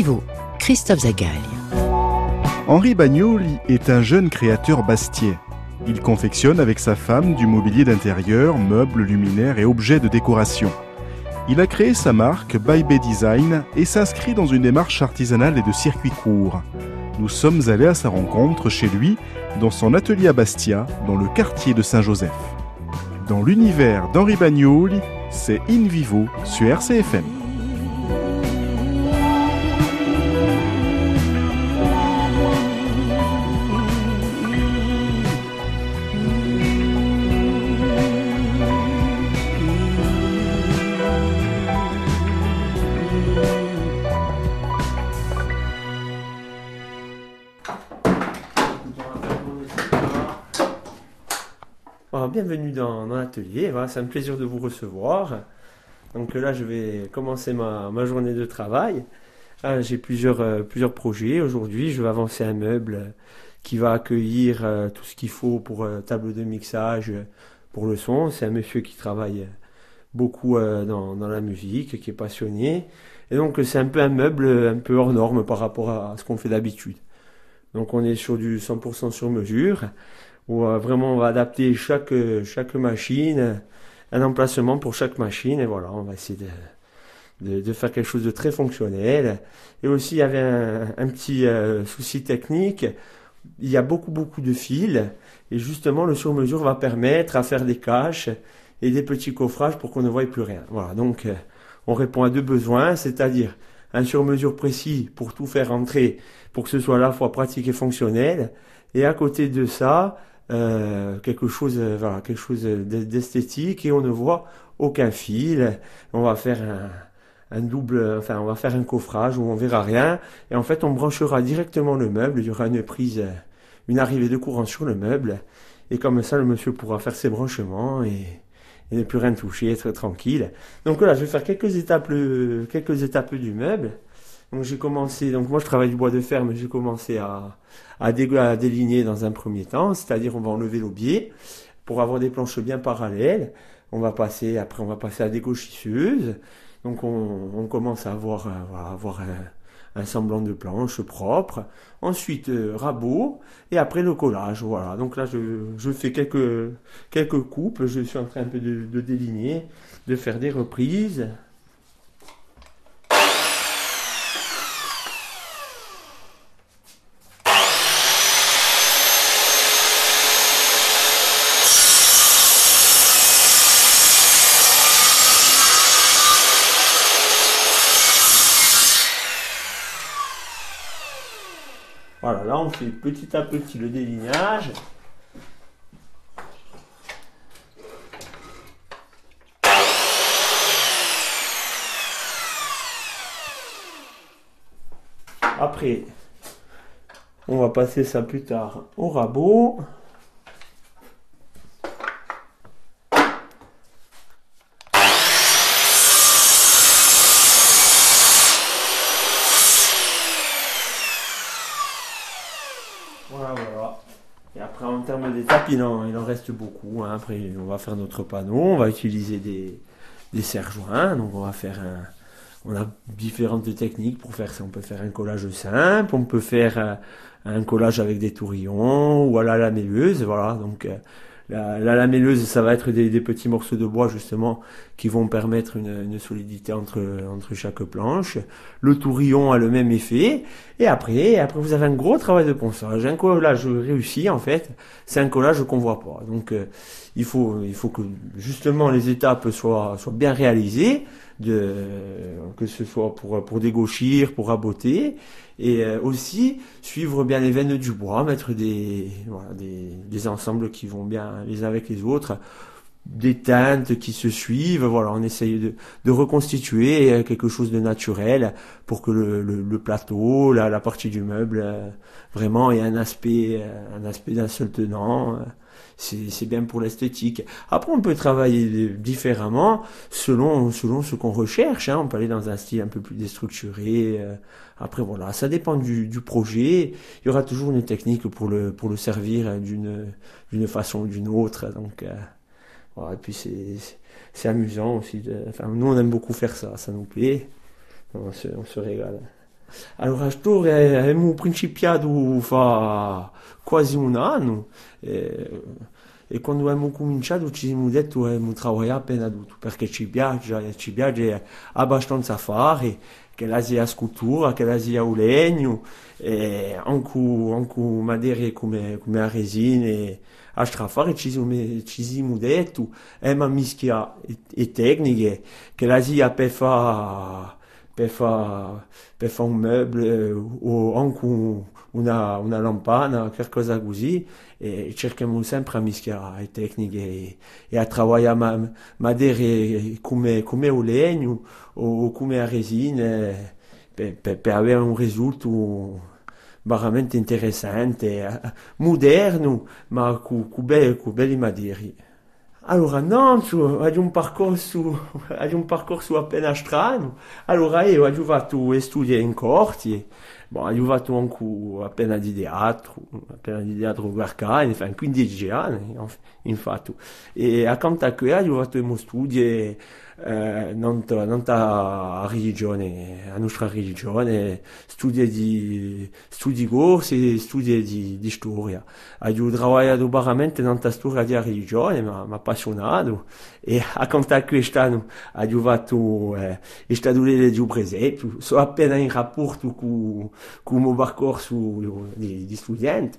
Vivo, Christophe Zagalle. Henri Bagnoli est un jeune créateur bastien. Il confectionne avec sa femme du mobilier d'intérieur, meubles, luminaires et objets de décoration. Il a créé sa marque By Bay Design et s'inscrit dans une démarche artisanale et de circuit court. Nous sommes allés à sa rencontre chez lui, dans son atelier à Bastia, dans le quartier de Saint-Joseph. Dans l'univers d'Henri Bagnoli, c'est In Vivo sur RCFM. Bienvenue dans l'atelier, voilà, c'est un plaisir de vous recevoir. Donc là, je vais commencer ma journée de travail. Là, j'ai plusieurs projets. Aujourd'hui, je vais avancer un meuble qui va accueillir tout ce qu'il faut pour table de mixage, pour le son. C'est un monsieur qui travaille beaucoup dans la musique, qui est passionné. Et donc, c'est un peu un meuble un peu hors norme par rapport à ce qu'on fait d'habitude. Donc, on est sur du 100% sur mesure, où vraiment on va adapter chaque machine, un emplacement pour chaque machine, et voilà, on va essayer de faire quelque chose de très fonctionnel. Et aussi, il y avait un petit souci technique, il y a beaucoup de fils, et justement le sur-mesure va permettre à faire des caches et des petits coffrages pour qu'on ne voie plus rien. Voilà, donc on répond à deux besoins, c'est-à-dire un sur-mesure précis pour tout faire rentrer, pour que ce soit à la fois pratique et fonctionnel, et à côté de ça, quelque chose d'esthétique, et on ne voit aucun fil. On va faire on va faire un coffrage où on verra rien, et en fait on branchera directement le meuble. Il y aura une arrivée de courant sur le meuble, et comme ça le monsieur pourra faire ses branchements et ne plus rien toucher, être tranquille. Donc là, je vais faire quelques étapes du meuble. Donc moi je travaille du bois de fer, mais j'ai commencé à déligner dans un premier temps, c'est-à-dire on va enlever l'aubier pour avoir des planches bien parallèles. On va passer à des gauchisseuses. Donc on commence à avoir un semblant de planche propre. Ensuite rabot, et après le collage. Voilà. Donc là je fais quelques coupes. Je suis en train un peu de déligner, de faire des reprises. Voilà, là on fait petit à petit le délignage. Après, on va passer ça plus tard au rabot. Voilà. Et après, en termes d'étapes, il en reste beaucoup. Hein. Après, on va faire notre panneau. On va utiliser des serre-joints. Donc, on a différentes techniques pour faire ça. On peut faire un collage simple. On peut faire un collage avec des tourillons ou à la lamelleuse. Voilà. Donc, la lamelleuse, ça va être des petits morceaux de bois justement qui vont permettre une solidité entre chaque planche. Le tourillon a le même effet. Et après vous avez un gros travail de ponçage. Un collage réussi, en fait, c'est un collage qu'on voit pas. Donc il faut que justement les étapes soient bien réalisées, que ce soit pour dégauchir, pour raboter, et aussi suivre bien les veines du bois, mettre des ensembles qui vont bien les uns avec les autres, des teintes qui se suivent. Voilà, on essaye de reconstituer quelque chose de naturel pour que le plateau, la partie du meuble, vraiment ait un aspect d'un seul tenant. C'est bien pour l'esthétique. Après, on peut travailler différemment selon ce qu'on recherche. Hein. On peut aller dans un style un peu plus déstructuré. Après, voilà, ça dépend du projet. Il y aura toujours une technique pour le servir d'une façon ou d'une autre. Donc, voilà. Et puis c'est amusant aussi. Nous, on aime beaucoup faire ça. Ça nous plaît. On se régale. Allora, sto abbiamo principiato fa quasi un anno e quando abbiamo cominciato ci siamo detto che abbiamo lavorato appena tutto perché ci piace abbastanza fare, che la sia scultura, che la sia il legno, e anche materie come la resina a strafare ci siamo detto è una mischia e tecniche che la sia per fare un meuble o anche una lampana, qualcosa così, e cerchiamo sempre a mischiare le tecniche e a lavorare materie come il legno o come la resina per avere un risultato veramente interessante, moderno, ma con belle materie. Allora, Nantes ha un percorso appena strano. Allora, io ho fatto studi in corti, bon, ho fatto anche appena di teatro Garcani, enfin, 15 anni, infatti. E accanto a quello ho fatto i miei studi nella religione, la nostra religione, studi corsi e studi di storia. Ho lavorato veramente nella storia della religione, mi ha appassionato e accanto a quest'anno ho fatto il stato di presepe, sono appena in rapporto con il mio percorso di studente.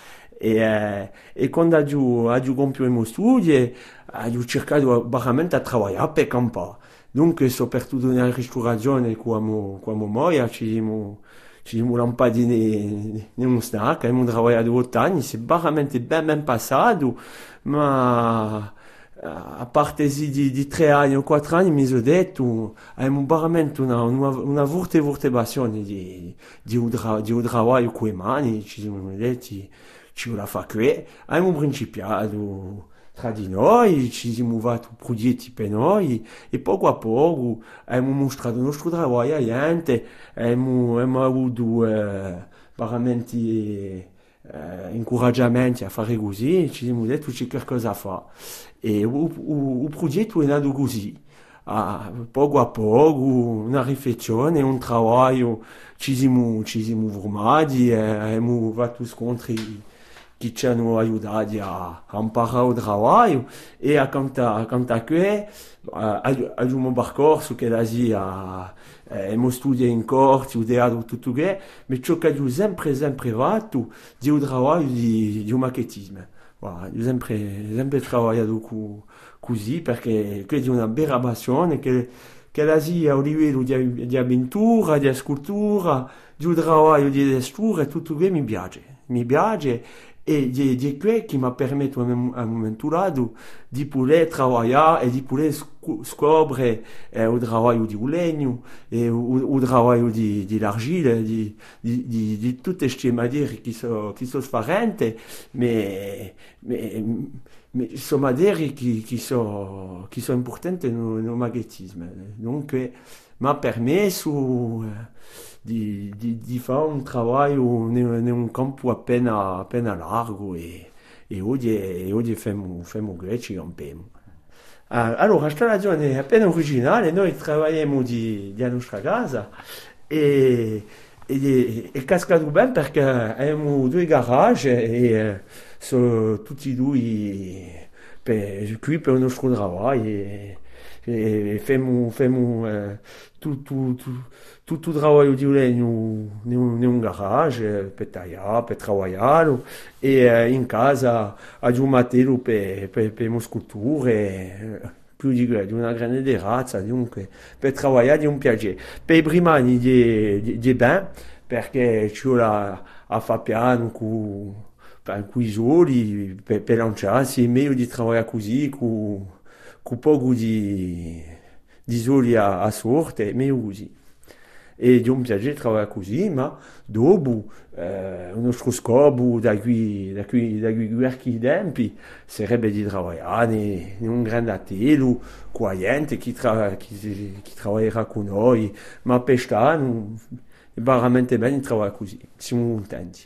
E quando ho compiuto i miei studi, ho cercato veramente a lavorare per campare. Dunque, soprattutto nella ristorazione con mia moglie, ci siamo lampati in un snack, abbiamo lavorato 8 anni, c'est veramente ben passato, ma a parte di 3 anni o 4 anni mi sono detto, abbiamo veramente una forte passione di un lavoro con le mani, ci siamo detti, ci vuole fare qui, abbiamo principiato tra di noi, ci siamo fatti progetti per noi e poco a poco abbiamo mostrato il nostro lavoro alla gente, abbiamo avuto veramente incoraggiamenti a fare così, ci siamo detto c'è qualcosa da fare e il progetto è nato così. Poco a poco, una riflessione, un lavoro, ci siamo formati, abbiamo fatto scontri che ci hanno aiutati a imparare il lavoro e accanto a questo abbiamo un percorso che la sia abbiamo studiato in corsi, ho teatro tutto che, ma ciò che ho sempre fatto è il lavoro di marketing. Voilà, ho sempre lavorato così perché questa è una bella passione che la sia a livello di avventura, di scultura, di lavoro di destura, tutto che mi piace e di quello che mi permette a un momento dato di poter lavorare e di poter scoprire il lavoro di legno e il lavoro di l'argilla, di tutte queste materie che sono differenti, ma sono materie che sono importanti nel magnetismo. Dunque, mi ha permesso di fare un lavoro in un campo appena largo e oggi facciamo greci campiamo. Allora, questa ragione è appena originale, noi lavoriamo di nostra casa e è cascato bene perché abbiamo 2 garage e sono tutti e 2 qui per il nostro lavoro e facciamo tutto il lavoro di legno in un garage per tagliare, per lavorare e in casa abbiamo matelo per le sculture più di una grande razza, dunque per lavorare di un piacere. Per i primi anni di ben, perché ci vuole a fare piano con i soli, per lanciarsi, è meglio di lavorare così, con poco di soli a sorte, è meglio così. E di un piacere lavorare così, ma dopo il nostro scopo da qui qualche tempi sarebbe di lavorare in un grande atelier con gente che lavorerà con noi, ma per stare è veramente bene lavorare così, siamo contenti.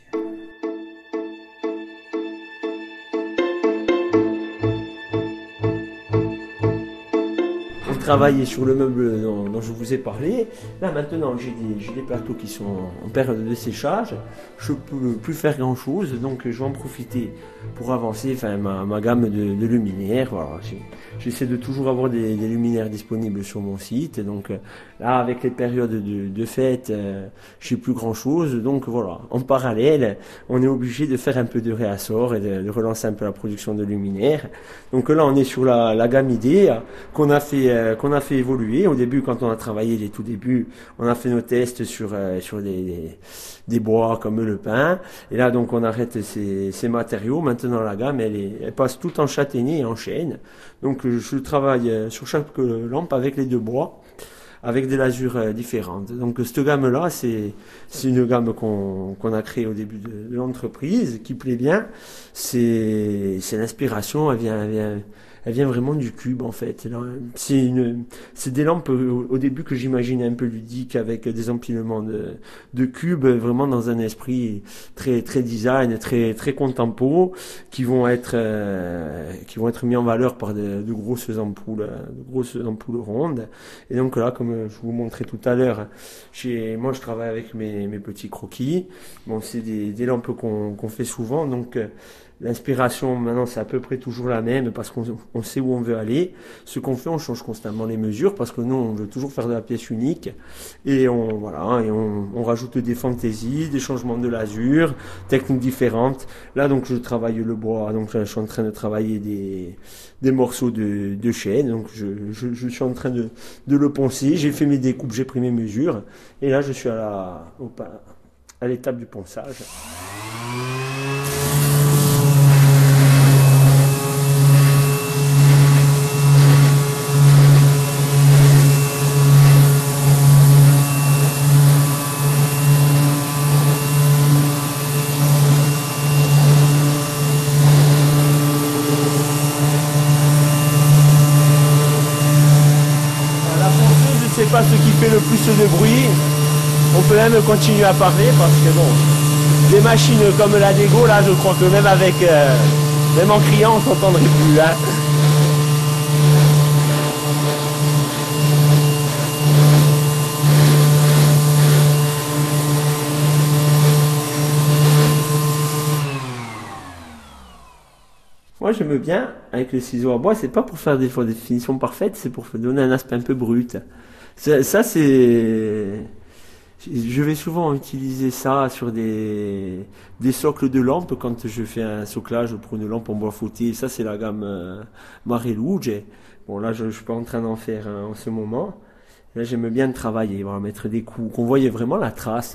Il travailler sur le meuble dont je vous ai parlé. Là maintenant j'ai des plateaux qui sont en période de séchage. Je peux plus faire grand chose, donc je vais en profiter pour avancer ma gamme de luminaires. Voilà. J'essaie de toujours avoir des luminaires disponibles sur mon site. Donc là avec les périodes de fête, je n'ai plus grand chose. Donc voilà, en parallèle, on est obligé de faire un peu de réassort et de relancer un peu la production de luminaires. Donc là on est sur la gamme idée qu'on a fait évoluer. Au début, quand on a travaillé les tout débuts, on a fait nos tests sur des bois comme le pin. Et là, donc, on arrête ces matériaux. Maintenant, la gamme, elle passe tout en châtaignier et en chêne. Donc, je travaille sur chaque lampe avec les deux bois, avec des lasures différentes. Donc, cette gamme-là, c'est une gamme qu'on a créée au début de l'entreprise, qui plaît bien. C'est l'inspiration, elle vient vraiment du cube en fait. C'est des lampes au début que j'imaginais un peu ludiques avec des empilements de cubes, vraiment dans un esprit très très design, très très contempo, qui vont être mis en valeur par de grosses ampoules rondes. Et donc là, comme je vous montrais tout à l'heure, moi je travaille avec mes petits croquis. Bon, c'est des lampes qu'on fait souvent, donc l'inspiration, maintenant, c'est à peu près toujours la même parce qu'on sait où on veut aller. Ce qu'on fait, on change constamment les mesures parce que nous, on veut toujours faire de la pièce unique. Et on rajoute des fantaisies, des changements de lasure, techniques différentes. Là, donc, je travaille le bois. Donc, je suis en train de travailler des morceaux de chêne. Donc, je suis en train de le poncer. J'ai fait mes découpes, j'ai pris mes mesures. Et là, je suis à l'étape du ponçage. Pas ce qui fait le plus de bruit. On peut même continuer à parler parce que bon, des machines comme la Dego, là, je crois que même même en criant, on s'entendrait plus. Hein. Moi, j'aime bien avec le ciseau à bois. C'est pas pour faire des finitions parfaites, c'est pour donner un aspect un peu brut. Ça, c'est... Je vais souvent utiliser ça sur des socles de lampes quand je fais un soclage pour une lampe en bois fouetté. Ça, c'est la gamme Mareluge. Bon, là, je suis pas en train d'en faire en ce moment. Là, j'aime bien travailler, voilà, mettre des coups, qu'on voyait vraiment la trace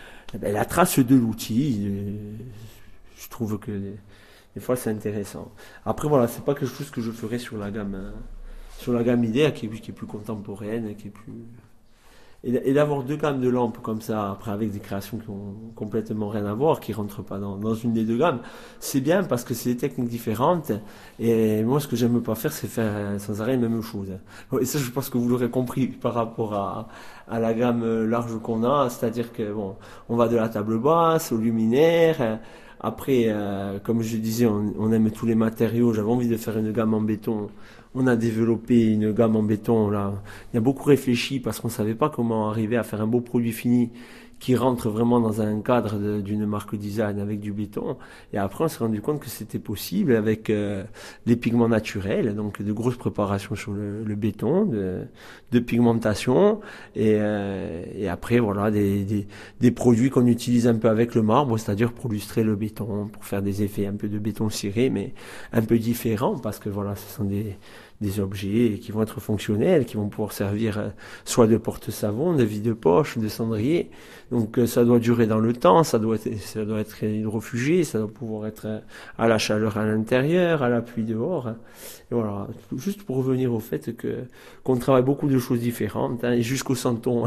de l'outil. Je trouve que des fois, c'est intéressant. Après, voilà, c'est pas quelque chose que je ferais sur la gamme idée qui est plus contemporaine, qui est plus... Et d'avoir deux gammes de lampes comme ça, après avec des créations qui ont complètement rien à voir, qui rentrent pas dans une des deux gammes, c'est bien parce que c'est des techniques différentes. Et moi, ce que j'aime pas faire, c'est faire sans arrêt la même chose. Et ça, je pense que vous l'aurez compris par rapport à la gamme large qu'on a, c'est-à-dire que bon, on va de la table basse au luminaire. Après, comme je disais, on aime tous les matériaux. J'avais envie de faire une gamme en béton. On a développé une gamme en béton. Là, il y a beaucoup réfléchi parce qu'on savait pas comment arriver à faire un beau produit fini qui rentre vraiment dans un cadre d'une marque design avec du béton. Et après, on s'est rendu compte que c'était possible avec des pigments naturels, donc de grosses préparations sur le béton, de pigmentation, et après, voilà, des produits qu'on utilise un peu avec le marbre, c'est-à-dire pour lustrer le béton, pour faire des effets un peu de béton ciré, mais un peu différents, parce que voilà, ce sont des objets qui vont être fonctionnels, qui vont pouvoir servir soit de porte-savon, de vide-poche, de cendrier. Donc ça doit durer dans le temps, ça doit être hydrofugé, ça doit pouvoir être à la chaleur à l'intérieur, à la pluie dehors. Et voilà, juste pour revenir au fait qu'on travaille beaucoup de choses différentes, hein, et jusqu'au santon,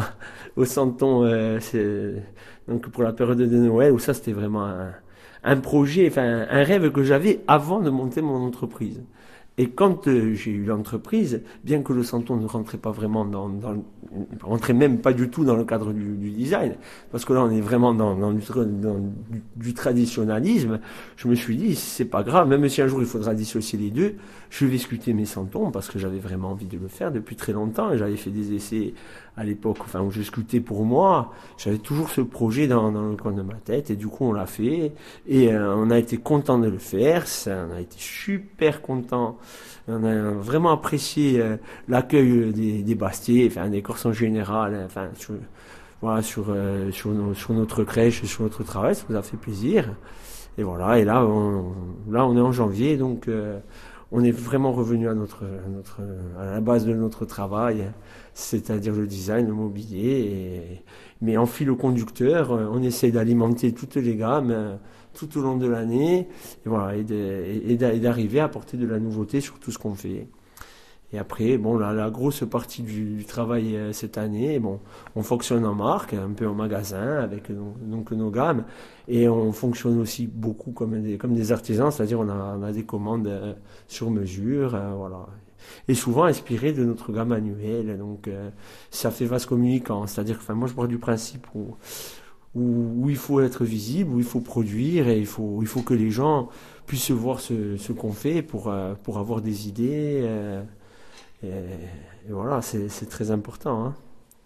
donc pour la période de Noël, où ça c'était vraiment un projet, enfin un rêve que j'avais avant de monter mon entreprise. Et quand j'ai eu l'entreprise, bien que le Santon ne rentrait pas vraiment rentrait même pas du tout dans le cadre du design, parce que là on est vraiment dans du traditionnalisme, je me suis dit c'est pas grave, même si un jour il faudra dissocier les deux, je vais sculpter mes Santons parce que j'avais vraiment envie de le faire depuis très longtemps et j'avais fait des essais à l'époque, enfin où je sculptais pour moi, j'avais toujours ce projet dans le coin de ma tête et du coup on l'a fait et on a été content de le faire, on a été super content. On a vraiment apprécié l'accueil des Bastiers, enfin des Corses en général, enfin sur notre crèche, sur notre travail, ça nous a fait plaisir. Et voilà, et là on est en janvier, donc on est vraiment revenu à la base de notre travail, c'est-à-dire le design, le mobilier. Mais en fil conducteur, on essaie d'alimenter toutes les gammes tout au long de l'année, et voilà, et d'arriver à apporter de la nouveauté sur tout ce qu'on fait. Et après, bon, la grosse partie du travail cette année, bon, on fonctionne en marque, un peu en magasin avec donc nos gammes, et on fonctionne aussi beaucoup comme des artisans, c'est-à-dire on a des commandes sur mesure, voilà. Et souvent inspiré de notre gamme annuelle, donc ça fait vase communicant, c'est-à-dire que, enfin, moi je pars du principe où il faut être visible, où il faut produire, et il faut que les gens puissent voir ce qu'on fait pour avoir des idées. Et voilà, c'est très important. Hein.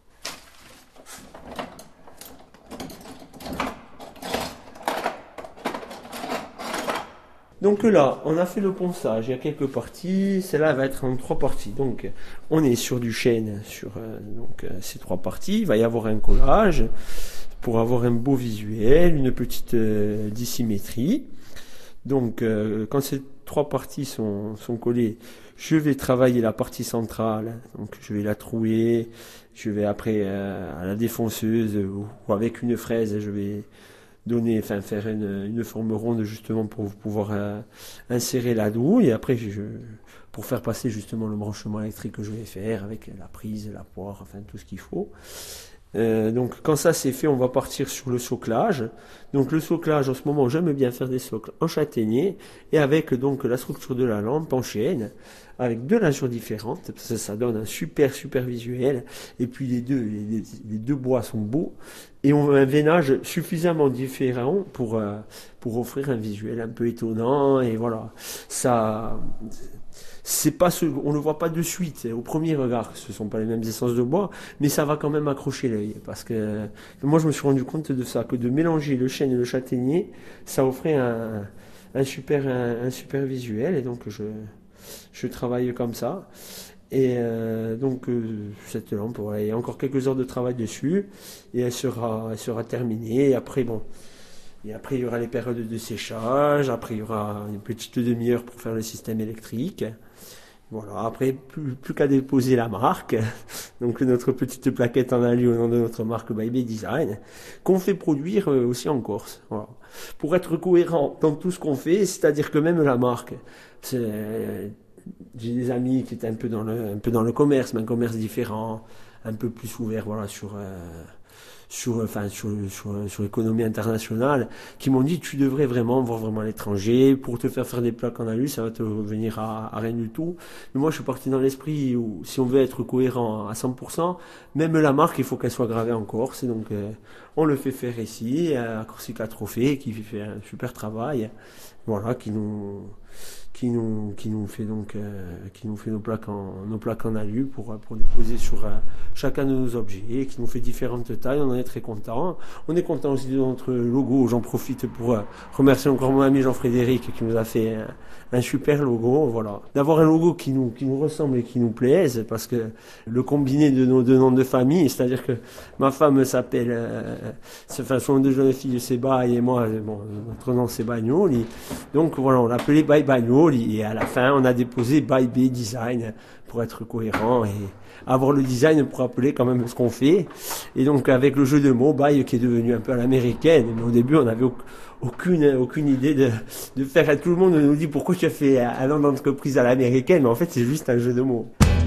Donc là, on a fait le ponçage, il y a quelques parties, celle-là va être en 3 parties. Donc on est sur du chêne, sur ces 3 parties, il va y avoir un collage pour avoir un beau visuel, une petite dissymétrie. Donc quand ces 3 parties sont collées, je vais travailler la partie centrale, donc je vais la trouer, je vais après à la défonceuse ou avec une fraise, je vais faire une forme ronde justement pour pouvoir insérer la douille, et après pour faire passer justement le branchement électrique que je vais faire avec la prise, la poire, enfin tout ce qu'il faut. Donc quand ça c'est fait, on va partir sur le soclage. Donc le soclage, en ce moment j'aime bien faire des socles en châtaignier et avec donc la structure de la lampe en chêne, avec 2 lasures différentes, ça donne un super visuel, et puis les deux bois sont beaux, et on a un veinage suffisamment différent pour offrir un visuel un peu étonnant, et voilà, ça... on ne le voit pas de suite au premier regard, ce ne sont pas les mêmes essences de bois, mais ça va quand même accrocher l'œil, parce que moi je me suis rendu compte de ça, que de mélanger le chêne et le châtaignier, ça offrait un super visuel, et donc je travaille comme ça. Et donc cette lampe, voilà, il y a encore quelques heures de travail dessus, et elle sera terminée, et après bon. Et après, il y aura les périodes de séchage. Après, il y aura une petite demi-heure pour faire le système électrique. Voilà. Après, plus qu'à déposer la marque. Donc, notre petite plaquette en alu au nom de notre marque By Bay Design, qu'on fait produire aussi en Corse. Voilà. Pour être cohérent dans tout ce qu'on fait, c'est-à-dire que même la marque, j'ai des amis qui étaient un peu dans le commerce, mais un commerce différent, un peu plus ouvert, voilà, sur l'économie internationale, qui m'ont dit tu devrais vraiment voir vraiment l'étranger pour te faire des plaques en alu, ça va te revenir à rien du tout. Mais moi je suis parti dans l'esprit où si on veut être cohérent à 100%, même la marque il faut qu'elle soit gravée en Corse, et donc on le fait faire ici à Corsica Trophée, qui fait un super travail, voilà, qui nous fait nos plaques en alu pour déposer sur chacun de nos objets, qui nous fait différentes tailles. On en est très content. On est content aussi de notre logo. J'en profite pour remercier encore mon ami Jean-Frédéric qui nous a fait un super logo. Voilà, d'avoir un logo qui nous ressemble et qui nous plaise, parce que le combiné de nos 2 noms de famille, c'est-à-dire que ma femme s'appelle son 2 jeunes filles c'est Baye, et moi notre nom c'est Bagnoli. Donc voilà, on l'appelait Baye Bagnoli, et à la fin on a déposé By Bay Design pour être cohérent et avoir le design pour rappeler quand même ce qu'on fait. Et donc avec le jeu de mots, Baye qui est devenu un peu à l'américaine, mais au début on n'avait aucune idée de faire. Tout le monde nous dit pourquoi tu as fait un nom d'entreprise à l'américaine, mais en fait c'est juste un jeu de mots.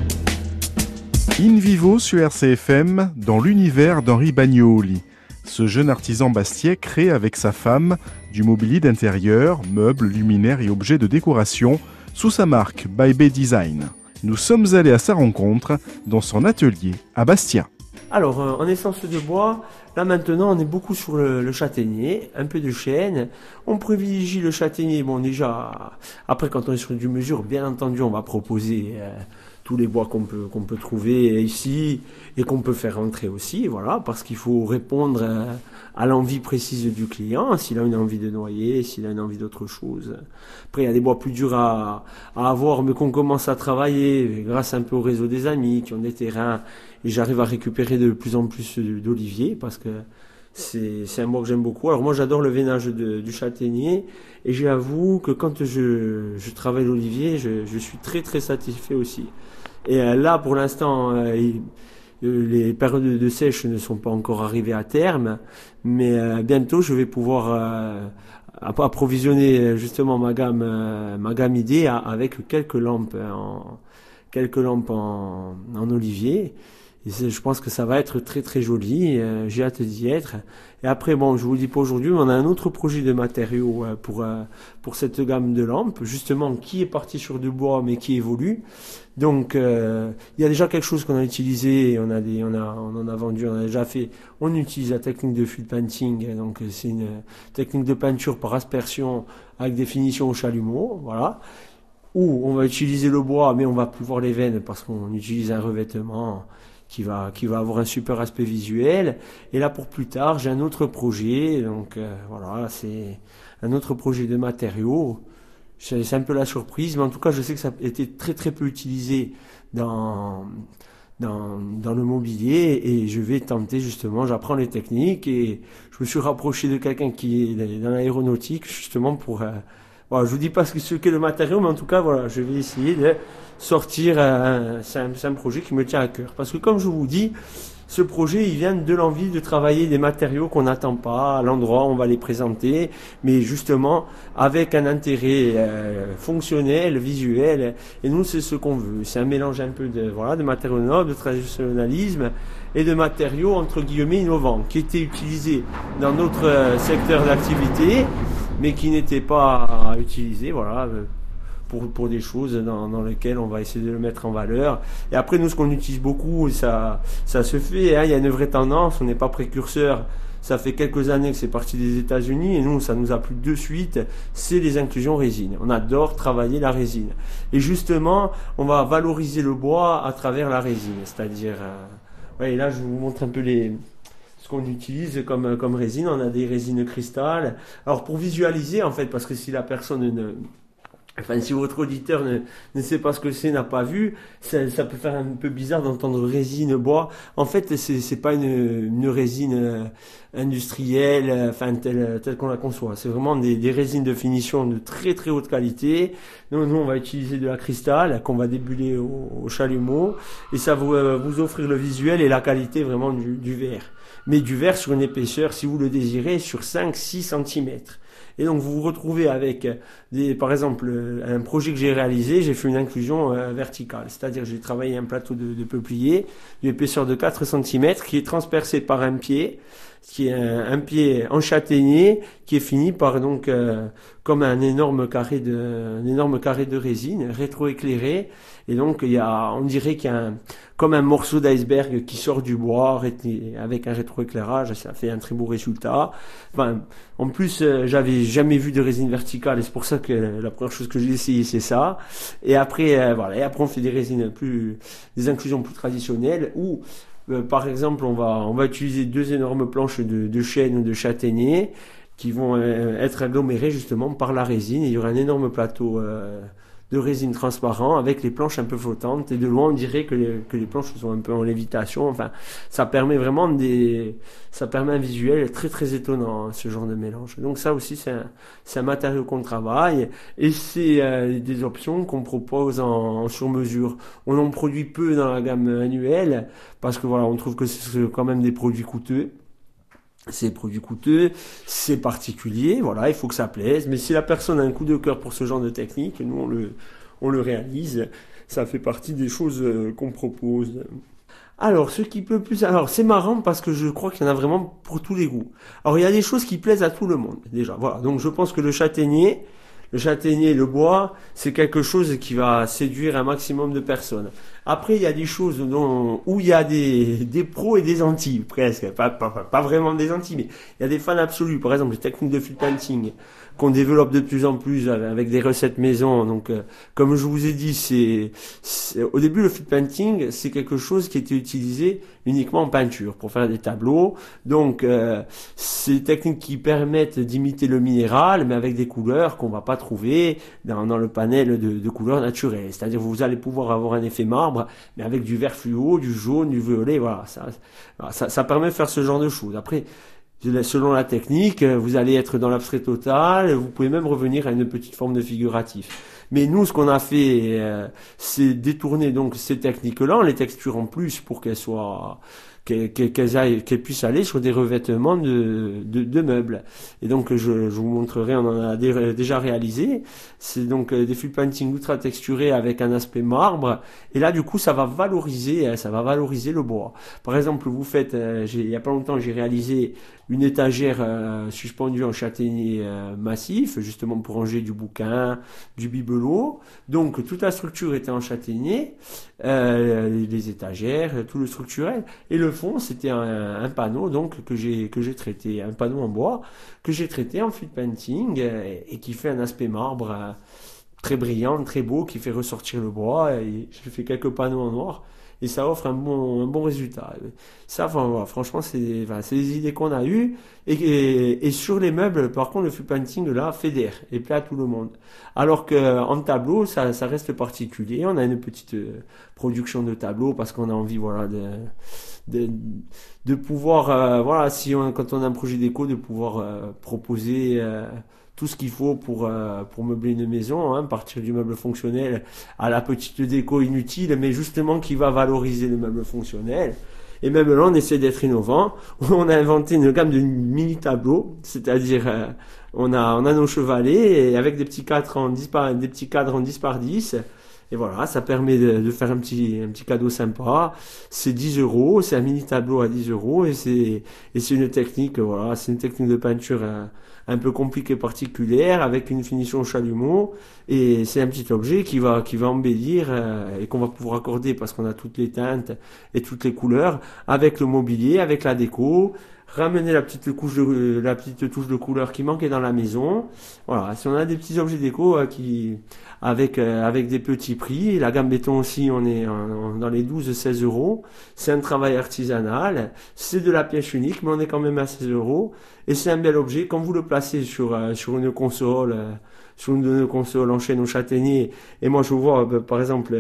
In vivo sur RCFM, dans l'univers d'Henri Bagnoli. Ce jeune artisan bastiais crée avec sa femme du mobilier d'intérieur, meubles, luminaires et objets de décoration sous sa marque By Bay Design. Nous sommes allés à sa rencontre dans son atelier à Bastia. Alors, en essence de bois, là maintenant on est beaucoup sur le châtaignier, un peu de chêne. On privilégie le châtaignier, bon déjà, après quand on est sur du mesure, bien entendu on va proposer tous les bois qu'on peut trouver ici et qu'on peut faire rentrer aussi, voilà, parce qu'il faut répondre à l'envie précise du client, s'il a une envie de noyer, s'il a une envie d'autre chose. Après, il y a des bois plus durs à avoir, mais qu'on commence à travailler grâce un peu au réseau des amis qui ont des terrains, et j'arrive à récupérer de plus en plus d'oliviers parce que c'est un bois que j'aime beaucoup. Alors moi j'adore le veinage du châtaignier et j'avoue que quand je travaille l'olivier, je suis très très satisfait aussi. Et là pour l'instant les périodes de sèche ne sont pas encore arrivées à terme, mais bientôt je vais pouvoir approvisionner justement ma gamme idée avec quelques lampes en olivier. Et je pense que ça va être très très joli, j'ai hâte d'y être. Et après, bon, je vous le dis pas aujourd'hui, mais on a un autre projet de matériaux pour cette gamme de lampes, justement, qui est parti sur du bois, mais qui évolue. Donc, il y a déjà quelque chose qu'on a utilisé, on en a vendu, on a déjà fait. On utilise la technique de field painting, donc c'est une technique de peinture par aspersion avec des finitions au chalumeau, voilà. Où on va utiliser le bois, mais on va plus voir les veines parce qu'on utilise un revêtement qui va avoir un super aspect visuel. Et là pour plus tard, j'ai un autre projet, donc voilà, c'est un autre projet de matériaux. C'est un peu la surprise, mais en tout cas je sais que ça a été très très peu utilisé dans le mobilier et je vais tenter justement, j'apprends les techniques et je me suis rapproché de quelqu'un qui est dans l'aéronautique justement pour... voilà, je vous dis pas ce qu'est le matériau, mais en tout cas voilà, je vais essayer de sortir c'est un projet qui me tient à cœur. Parce que comme je vous dis, ce projet, il vient de l'envie de travailler des matériaux qu'on n'attend pas, à l'endroit où on va les présenter, mais justement avec un intérêt fonctionnel, visuel. Et nous, c'est ce qu'on veut. C'est un mélange un peu de matériaux nobles, de traditionnalisme et de matériaux entre guillemets innovants, qui étaient utilisés dans notre secteur d'activité, mais qui n'étaient pas utilisés, voilà. Pour des choses dans lesquelles on va essayer de le mettre en valeur. Et après, nous, ce qu'on utilise beaucoup, ça se fait, hein, il y a une vraie tendance, on n'est pas précurseur. Ça fait quelques années que c'est parti des États-Unis et nous, ça nous a plu de suite, c'est les inclusions résine. On adore travailler la résine. Et justement, on va valoriser le bois à travers la résine. C'est-à-dire, ouais, là, je vous montre un peu ce qu'on utilise comme résine. On a des résines cristal. Alors, pour visualiser, en fait, parce que si la personne Enfin, si votre auditeur ne sait pas ce que c'est, n'a pas vu, ça peut faire un peu bizarre d'entendre résine bois. En fait, c'est pas une résine industrielle, enfin telle qu'on la conçoit. C'est vraiment des résines de finition de très très haute qualité. Nous, on va utiliser de la cristal qu'on va débuler au chalumeau et ça va vous offrir le visuel et la qualité vraiment du verre. Mais du verre sur une épaisseur, si vous le désirez, sur 5-6 cm. Et donc vous vous retrouvez avec par exemple un projet que j'ai réalisé, j'ai fait une inclusion verticale, c'est-à-dire j'ai travaillé un plateau de peuplier d'une épaisseur de 4 cm qui est transpercé par un pied, qui est un pied en châtaignier qui est fini par donc comme un énorme carré de résine rétroéclairé. Et donc on dirait qu'il y a comme un morceau d'iceberg qui sort du bois avec un rétroéclairage, ça fait un très beau résultat. Enfin, en plus, j'avais jamais vu de résine verticale et c'est pour ça que la première chose que j'ai essayé c'est ça. Et après, voilà. Et après on fait des inclusions plus traditionnelles où par exemple, on va utiliser 2 énormes planches de chêne ou de châtaignier qui vont être agglomérées justement par la résine. Et il y aura un énorme plateau de résine transparent avec les planches un peu flottantes. Et de loin, on dirait que les planches sont un peu en lévitation. Enfin, ça permet vraiment un visuel très très étonnant, hein, ce genre de mélange. Donc ça aussi, c'est un matériau qu'on travaille et c'est des options qu'on propose en sur-mesure. On en produit peu dans la gamme annuelle parce que voilà, on trouve que c'est quand même des produits coûteux. C'est produit coûteux, c'est particulier, voilà, il faut que ça plaise. Mais si la personne a un coup de cœur pour ce genre de technique, nous on le réalise. Ça fait partie des choses qu'on propose. Alors, alors c'est marrant parce que je crois qu'il y en a vraiment pour tous les goûts. Alors il y a des choses qui plaisent à tout le monde déjà. Voilà, donc je pense que le le châtaignier, le bois, c'est quelque chose qui va séduire un maximum de personnes. Après, il y a des choses où il y a des pros et des anti, presque. Pas vraiment des anti, mais il y a des fans absolus. Par exemple, les techniques de field painting qu'on développe de plus en plus avec des recettes maison. Donc, comme je vous ai dit, au début, le field painting, c'est quelque chose qui était utilisé uniquement en peinture pour faire des tableaux. Donc, c'est des techniques qui permettent d'imiter le minéral, mais avec des couleurs qu'on va pas trouver dans le panel de couleurs naturelles. C'est-à-dire, vous allez pouvoir avoir un effet marbre, mais avec du vert fluo, du jaune, du violet. Voilà, ça permet de faire ce genre de choses. Après, selon la technique, vous allez être dans l'abstrait total, vous pouvez même revenir à une petite forme de figuratif. Mais nous, ce qu'on a fait, c'est détourner donc ces techniques-là, les textures en plus pour qu'elles puissent aller sur des revêtements de meubles. Et donc, je vous montrerai, on en a déjà réalisé. C'est donc des field painting ultra texturés avec un aspect marbre. Et là, du coup, ça va valoriser le bois. Par exemple, vous faites, il y a pas longtemps, j'ai réalisé une étagère suspendue en châtaignier massif, justement pour ranger du bouquin, du bibelot. Donc toute la structure était en châtaignier, les étagères, tout le structurel, et le fond c'était un panneau donc que j'ai traité, un panneau en bois que j'ai traité en field painting et qui fait un aspect marbre très brillant, très beau, qui fait ressortir le bois. Et j'ai fait quelques panneaux en noir. Et ça offre un bon résultat. Ça, enfin, voilà, franchement, c'est des idées qu'on a eues. Et sur les meubles, par contre, le field painting, là, fédère et plaît à tout le monde. Alors qu'en tableau, ça reste particulier. On a une petite production de tableaux parce qu'on a envie, voilà, de pouvoir, voilà, quand on a un projet déco, de pouvoir proposer tout ce qu'il faut pour meubler une maison, hein, partir du meuble fonctionnel à la petite déco inutile, mais justement qui va valoriser le meuble fonctionnel. Et même là, on essaie d'être innovant. On a inventé une gamme de mini tableaux, c'est-à-dire on a nos chevalets et avec des petits cadres en 10 par 10. Et voilà, ça permet de faire un petit cadeau sympa. C'est 10 euros, c'est un mini tableau à 10 euros et c'est une technique, voilà, c'est une technique de peinture un peu compliquée, particulière, avec une finition chalumeau. Et c'est un petit objet qui va embellir et qu'on va pouvoir accorder parce qu'on a toutes les teintes et toutes les couleurs avec le mobilier, avec la déco. Ramener la petite touche de couleur qui manquait dans la maison. Voilà, si on a des petits objets déco avec des petits prix, la gamme béton aussi, on est dans les 12-16 euros. C'est un travail artisanal, c'est de la pièce unique, mais on est quand même à 16 euros. Et c'est un bel objet. Quand vous le placez sur une console, en chêne ou châtaignier, et moi je vois, par exemple,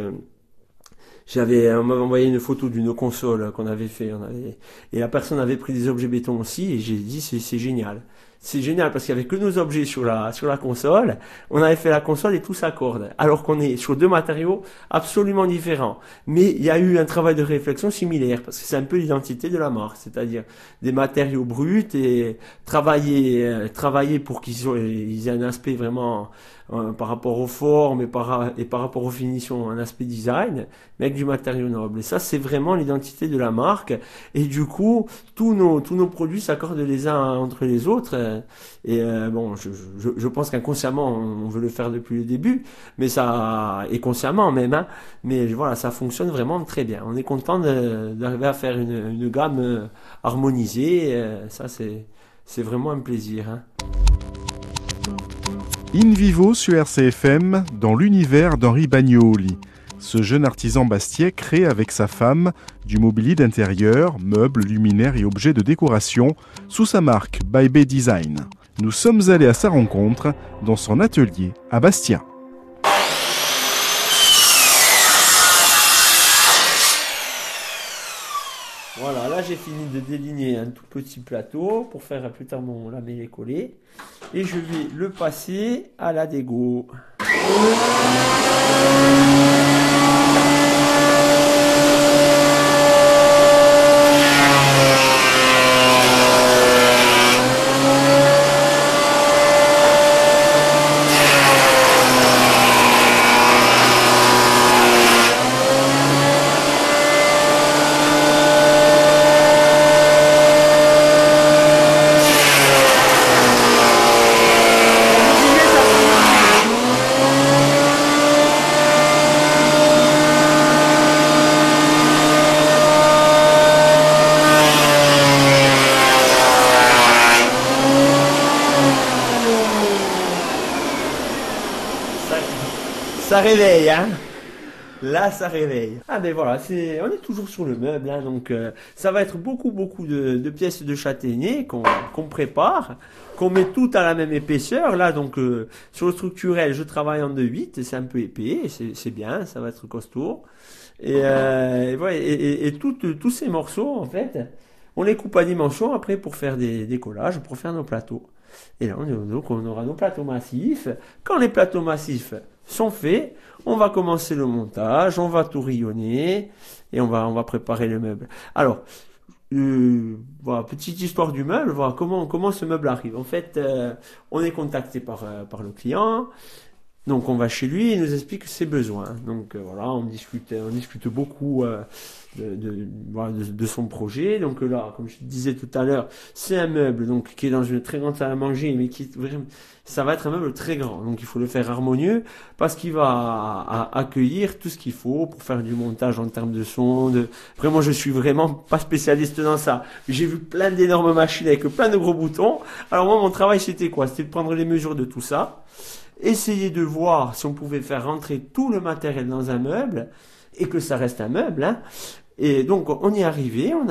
on m'avait envoyé une photo d'une console qu'on avait fait, et la personne avait pris des objets béton aussi, et j'ai dit c'est génial. C'est génial parce qu'il y avait que nos objets sur la console. On avait fait la console et tout s'accorde. Alors qu'on est sur deux matériaux absolument différents. Mais il y a eu un travail de réflexion similaire parce que c'est un peu l'identité de la marque. C'est-à-dire des matériaux bruts et travailler pour qu'ils aient un aspect vraiment par rapport aux formes et par rapport aux finitions, un aspect design, mais avec du matériau noble. Et ça, c'est vraiment l'identité de la marque. Et du coup, tous nos produits s'accordent les uns entre les autres. Et bon, je pense qu'inconsciemment, on veut le faire depuis le début, mais et consciemment même, hein, mais voilà, ça fonctionne vraiment très bien. On est content d'arriver à faire une gamme harmonisée. Ça, c'est vraiment un plaisir. Hein. In vivo sur RCFM, dans l'univers d'Henri Bagnoli. Ce jeune artisan bastiais crée avec sa femme du mobilier d'intérieur, meubles, luminaires et objets de décoration sous sa marque By Bay Design. Nous sommes allés à sa rencontre dans son atelier à Bastia. Voilà, là j'ai fini de déligner un tout petit plateau pour faire plus tard mon lamellé-collé et je vais le passer à la dégo. ça réveille, hein. Là, ça réveille. Ah ben voilà, on est toujours sur le meuble, hein, donc ça va être beaucoup de pièces de châtaignier qu'on prépare, qu'on met toutes à la même épaisseur. Là, donc sur le structurel, je travaille en 2/8, c'est un peu épais, c'est bien, ça va être costaud. Et tous ces morceaux, en fait, on les coupe à dimension après pour faire des collages, pour faire nos plateaux. Et là, donc, on aura nos plateaux massifs. Quand les plateaux massifs sont faits, on va commencer le montage, on va tout rayonner et on va préparer le meuble. Alors, voilà, petite histoire du meuble, voilà comment ce meuble arrive. En fait, on est contacté par le client. Donc on va chez lui, il nous explique ses besoins. Donc voilà, on discute beaucoup de son projet. Donc là, comme je disais tout à l'heure, c'est un meuble donc qui est dans une très grande salle à manger, mais ça va être un meuble très grand. Donc il faut le faire harmonieux parce qu'il va accueillir tout ce qu'il faut pour faire du montage en termes de son. Vraiment, je suis vraiment pas spécialiste dans ça. J'ai vu plein d'énormes machines avec plein de gros boutons. Alors moi, mon travail c'était quoi? C'était de prendre les mesures de tout ça. Essayer de voir si on pouvait faire rentrer tout le matériel dans un meuble et que ça reste un meuble, hein. Et donc on y est arrivé, on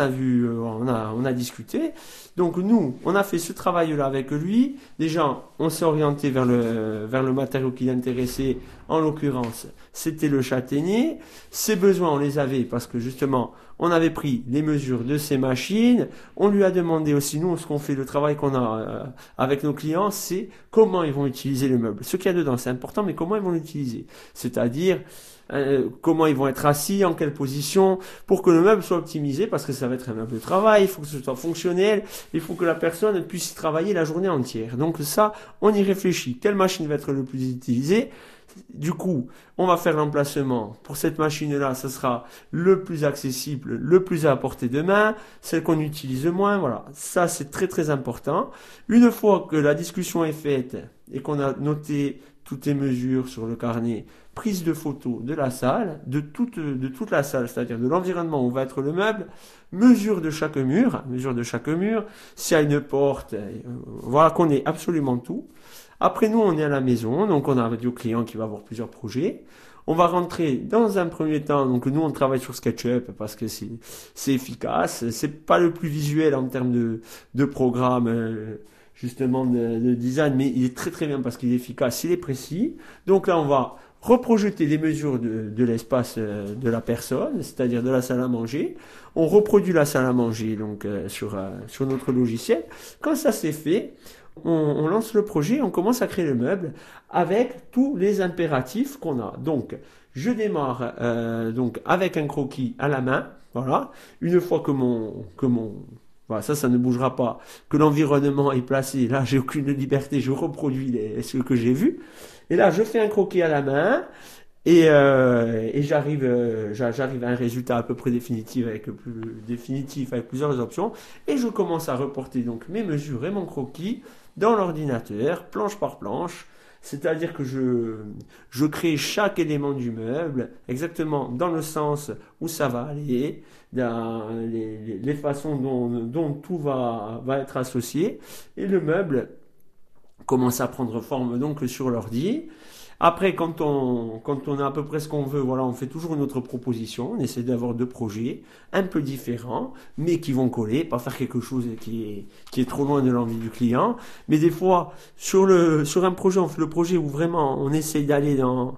a discuté. Donc nous, on a fait ce travail-là avec lui. Déjà, on s'est orienté vers le matériau qui l'intéressait. En l'occurrence, c'était le châtaignier. Ses besoins, on les avait parce que justement, on avait pris les mesures de ces machines. On lui a demandé aussi, nous, ce qu'on fait, le travail qu'on a avec nos clients, c'est comment ils vont utiliser le meuble. Ce qu'il y a dedans, c'est important, mais comment ils vont l'utiliser. C'est-à-dire, comment ils vont être assis, en quelle position, pour que le meuble soit optimisé, parce que ça va être un meuble de travail, il faut que ce soit fonctionnel, il faut que la personne puisse y travailler la journée entière. Donc ça, on y réfléchit. Quelle machine va être le plus utilisée? Du coup, on va faire l'emplacement. Pour cette machine-là, ce sera le plus accessible, le plus à portée de main, celle qu'on utilise moins. Voilà, ça c'est très très important. Une fois que la discussion est faite et qu'on a noté toutes les mesures sur le carnet, prise de photos de la salle, de toute la salle, c'est-à-dire de l'environnement où va être le meuble, mesure de chaque mur, s'il y a une porte, voilà qu'on ait absolument tout. Après nous, on est à la maison, donc on a un radio client qui va avoir plusieurs projets. On va rentrer dans un premier temps, donc nous on travaille sur SketchUp parce que c'est efficace, c'est pas le plus visuel en termes de programme, justement de design, mais il est très très bien parce qu'il est efficace, il est précis. Donc là on va reprojeter les mesures de l'espace de la personne, c'est-à-dire de la salle à manger. On reproduit la salle à manger donc sur notre logiciel. Quand ça c'est fait, on lance le projet, on commence à créer le meuble avec tous les impératifs qu'on a. Donc, je démarre donc avec un croquis à la main. Voilà. Une fois que voilà, ça ne bougera pas, que l'environnement est placé. Là, j'ai aucune liberté, je reproduis ce que j'ai vu. Et là, je fais un croquis à la main. Et j'arrive à un résultat à peu près définitif avec plusieurs options. Et je commence à reporter donc mes mesures et mon croquis dans l'ordinateur, planche par planche. C'est-à-dire que je crée chaque élément du meuble exactement dans le sens où ça va aller, dans les façons dont tout va être associé. Et le meuble commence à prendre forme donc sur l'ordi. Après, quand on a à peu près ce qu'on veut, voilà, on fait toujours une autre proposition. On essaie d'avoir deux projets un peu différents, mais qui vont coller, pas faire quelque chose qui est trop loin de l'envie du client. Mais des fois, sur un projet, on fait le projet où vraiment on essaye d'aller dans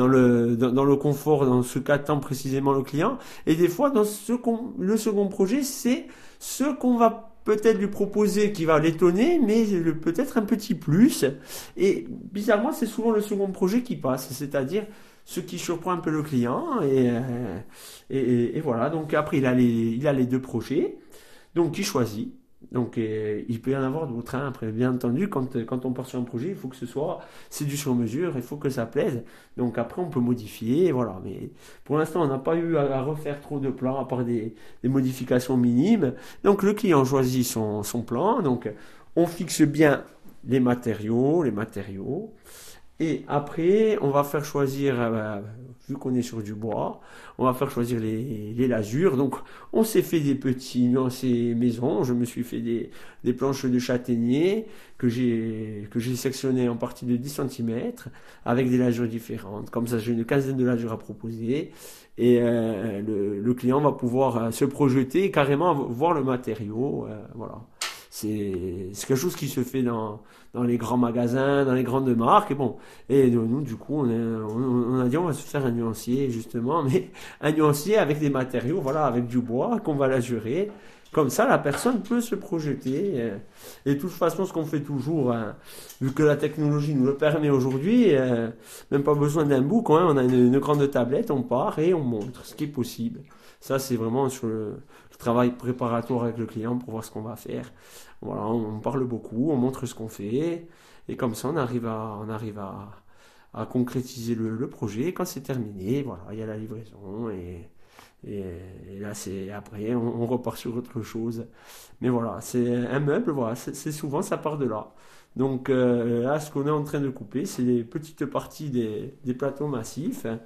le confort, dans ce qu'attend précisément le client. Et des fois, le second projet, c'est ce qu'on va peut-être lui proposer qui va l'étonner, mais peut-être un petit plus. Et bizarrement, c'est souvent le second projet qui passe, c'est-à-dire ce qui surprend un peu le client. Et voilà, donc après, il a les deux projets, donc il choisit. Donc il peut y en avoir d'autres, hein. Après, bien entendu, quand on part sur un projet, il faut que c'est du sur-mesure, il faut que ça plaise. Donc après, on peut modifier, voilà. Mais pour l'instant, on n'a pas eu à refaire trop de plans, à part des modifications minimes. Donc le client choisit son plan, donc on fixe bien les matériaux. Et après, on va faire choisir, vu qu'on est sur du bois, on va faire choisir les lasures. Donc on s'est fait des petits nuancés maison, je me suis fait des planches de châtaignier que j'ai sectionnées en partie de 10 cm avec des lasures différentes. Comme ça, j'ai une quinzaine de lasures à proposer et le client va pouvoir se projeter et carrément voir le matériau. Voilà. C'est quelque chose qui se fait dans les grands magasins, dans les grandes marques. Et nous, du coup, on a dit on va se faire un nuancier, justement, mais un nuancier avec des matériaux, voilà, avec du bois qu'on va lazurer. Comme ça, la personne peut se projeter. Et de toute façon, ce qu'on fait toujours, vu que la technologie nous le permet aujourd'hui, même pas besoin d'un bouc, hein, on a une grande tablette, on part et on montre ce qui est possible. Ça, c'est vraiment sur le travail préparatoire avec le client pour voir ce qu'on va faire. Voilà, on parle beaucoup, on montre ce qu'on fait, et comme ça, on arrive à concrétiser le projet. Quand c'est terminé, voilà, il y a la livraison, et là, après, on repart sur autre chose. Mais voilà, c'est un meuble, voilà, c'est souvent, ça part de là. Donc là, ce qu'on est en train de couper, c'est les petites parties des plateaux massifs, hein,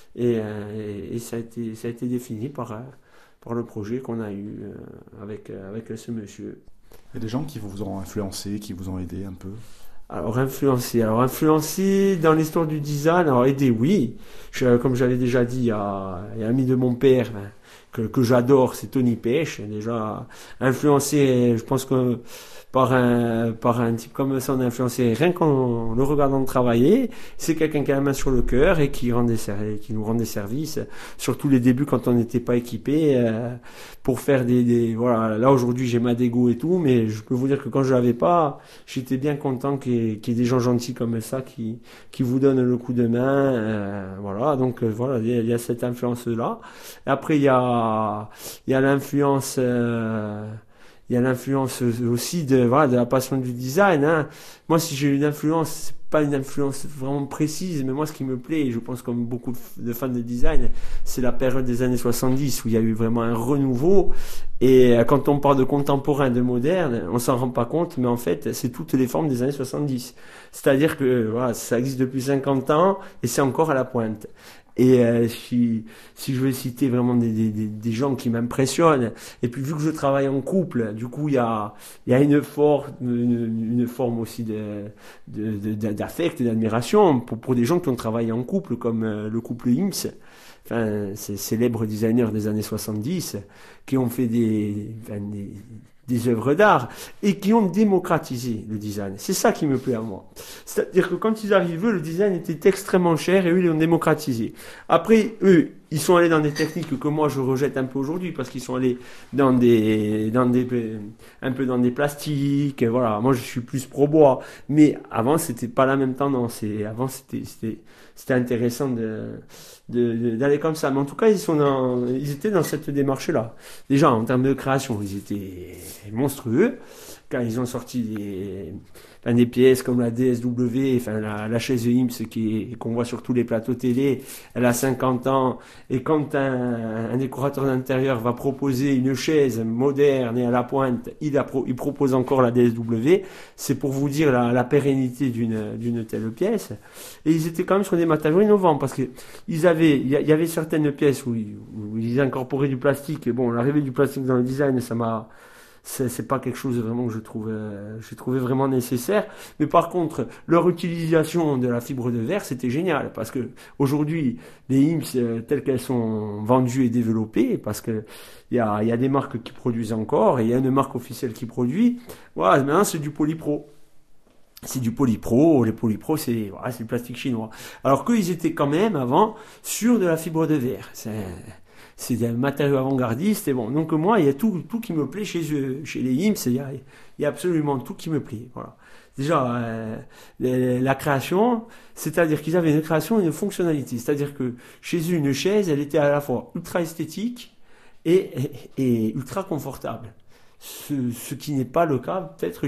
et ça a été défini par le projet qu'on a eu avec ce monsieur. Il y a des gens qui vous ont influencé, qui vous ont aidé un peu? Alors influencé dans l'histoire du design, alors aider, oui. Comme j'avais déjà dit, il y a un ami de mon père que j'adore, c'est Tony Pêche. Déjà influencé, je pense que par un type comme ça, on a influencé rien qu'en le regardant travailler. C'est quelqu'un qui a la main sur le cœur et qui nous rend des services, surtout les débuts quand on n'était pas équipé, pour faire voilà. Là aujourd'hui j'ai ma dégo et tout, mais je peux vous dire que quand je l'avais pas, j'étais bien content qu'il y ait des gens gentils comme ça qui vous donnent le coup de main. Voilà, donc voilà, il y a cette influence là. Et après il y a l'influence. Il y a l'influence aussi de la passion du design, hein. Moi, si j'ai une influence, c'est pas une influence vraiment précise, mais moi, ce qui me plaît, et je pense comme beaucoup de fans de design, c'est la période des années 70 où il y a eu vraiment un renouveau. Et quand on parle de contemporain, de moderne, on s'en rend pas compte, mais en fait, c'est toutes les formes des années 70. C'est-à-dire que voilà, ça existe depuis 50 ans et c'est encore à la pointe. Et si je veux citer vraiment des gens qui m'impressionnent, et puis vu que je travaille en couple, du coup il y a une forme aussi d'affect et d'admiration pour des gens qui ont travaillé en couple, comme le couple Ims, enfin ces célèbres designers des années 70 qui ont fait des œuvres d'art et qui ont démocratisé le design. C'est ça qui me plaît à moi. C'est-à-dire que quand ils arrivaient, le design était extrêmement cher et eux, ils l'ont démocratisé. Après, eux, ils sont allés dans des techniques que moi je rejette un peu aujourd'hui parce qu'ils sont allés un peu dans des plastiques. Voilà, moi je suis plus pro bois. Mais avant, c'était pas la même tendance. Et avant, c'était intéressant d'aller comme ça. Mais en tout cas, ils étaient dans cette démarche-là. Déjà, en termes de création, ils étaient monstrueux. Quand ils ont sorti des pièces comme la DSW, enfin la chaise Ims qu'on voit sur tous les plateaux télé, elle a 50 ans, et quand un décorateur d'intérieur va proposer une chaise moderne et à la pointe, il propose encore la DSW, c'est pour vous dire la pérennité d'une telle pièce. Et ils étaient quand même sur des matériaux innovants, parce que il y avait certaines pièces où ils incorporaient du plastique, et bon, l'arrivée du plastique dans le design, c'est pas quelque chose vraiment que j'ai trouvé vraiment nécessaire. Mais par contre, leur utilisation de la fibre de verre, c'était génial, parce que aujourd'hui, les Ims telles qu'elles sont vendues et développées, parce que il y a des marques qui produisent encore, et il y a une marque officielle qui produit. Voilà, maintenant c'est du Polypro. C'est du Polypro, les Polypro c'est du plastique chinois. Alors qu'ils étaient quand même avant sur de la fibre de verre. C'est un matériau avant-gardiste, et bon. Donc moi, il y a tout qui me plaît chez eux, chez les Ims, il y a absolument tout qui me plaît. Voilà. Déjà, la création, c'est-à-dire qu'ils avaient une création et une fonctionnalité. C'est-à-dire que chez eux, une chaise, elle était à la fois ultra esthétique et ultra confortable. Ce qui n'est pas le cas peut-être